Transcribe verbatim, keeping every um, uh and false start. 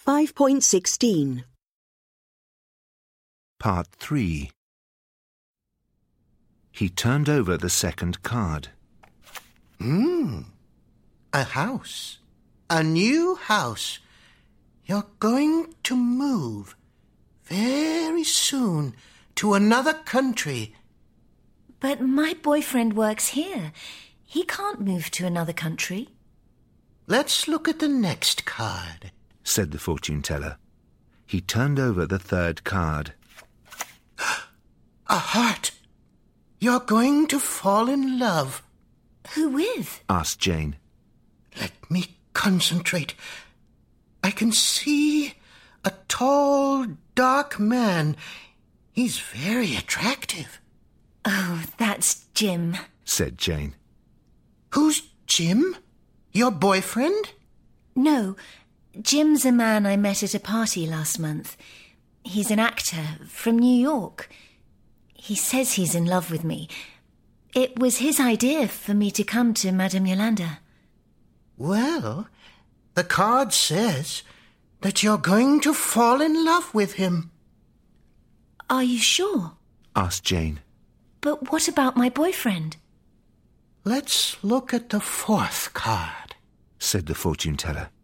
five point sixteen. Part three. He turned over the second card. Hmm. A house. A new house. You're going to move very soon to another country. But my boyfriend works here. He can't move to another country. Let's look at the next card, said the fortune teller. He turned over the third card. A heart. You're going to fall in love. Who with? Asked Jane. Let me concentrate. I can see a tall, dark man. He's very attractive. Oh, that's Jim, said Jane. Who's Jim? Your boyfriend? No, Jim's a man I met at a party last month. He's an actor from New York. He says he's in love with me. It was his idea for me to come to Madame Yolanda. Well, the card says that you're going to fall in love with him. Are you sure? Asked Jane. But what about my boyfriend? Let's look at the fourth card, said the fortune teller.